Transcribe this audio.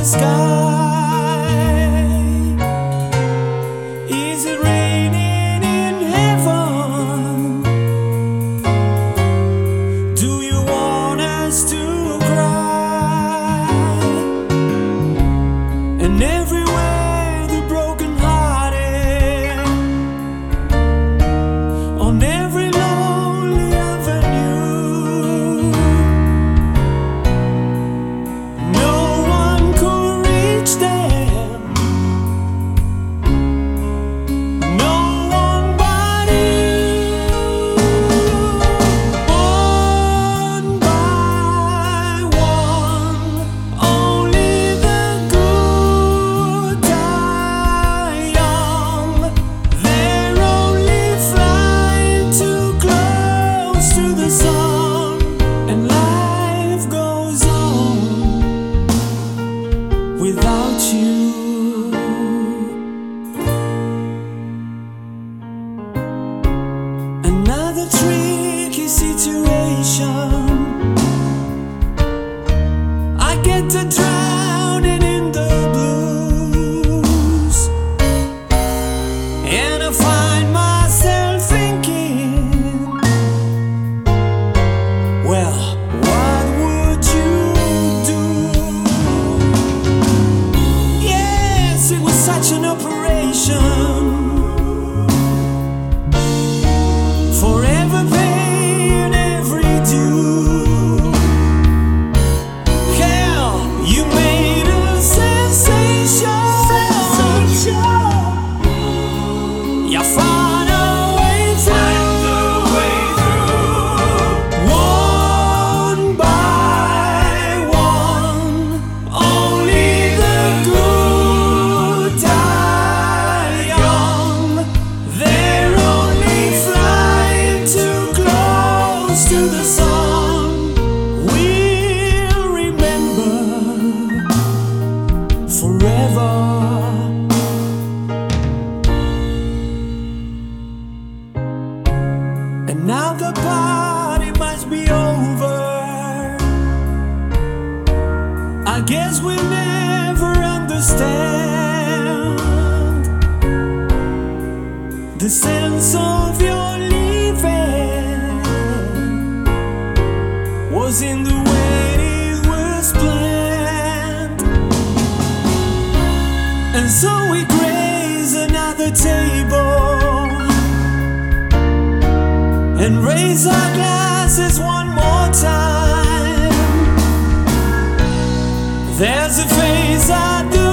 sky. Is it raining in heaven? Do you want us to cry? And everywhere the broken-hearted, on every lonely avenue, no one could reach them, no one but you. One by one, only the good die young. They're only flying too close to the sun, and life goes on without you. Another tricky situation. I get to drowning in the blues, and I find myself thinking, well, what would you do? Yes, it was such an operation, forever paying every due. Hell, you made a sensation. You found a way through. One by one, only the good die young. They're only flying too close to the sun. We'll remember forever. And now the party must be over. I guess we'll never understand the sense of your leaving was in the way it was planned. And so we graze another table and raise our glasses one more time. There's a phase I do